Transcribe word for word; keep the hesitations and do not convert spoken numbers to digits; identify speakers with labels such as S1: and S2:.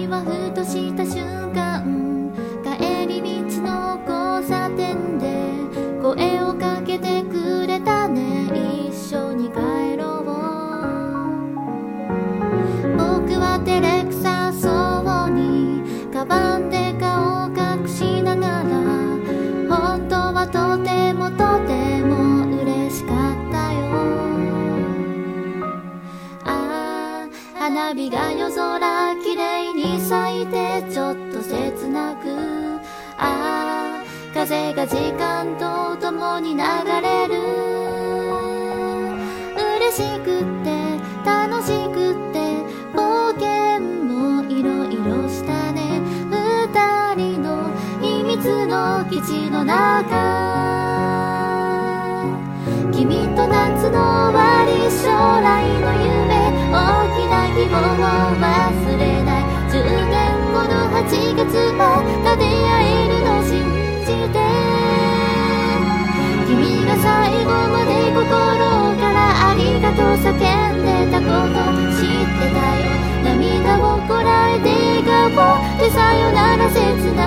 S1: 私はふとした瞬間、帰り道の交差点で声をかけてくれたね。一緒に帰ろう。僕は照れくさそうにカバンで顔を隠しながら、本当はとてもとても嬉しかったよ。ああ、花火が夜空きれいに咲いてちょっと切なく、ああ、風が時間とともに流れる。嬉しくって楽しくって冒険もいろいろしたね。二人の秘密の基地の中、君と夏の終わり、将来の夢、大きな希望を忘れない。じゅうねんごのはちがつは立て合えるの信じて、君が最後まで心からありがとう叫んでたこと知ってたよ。涙をこらえて笑顔でさよなら切な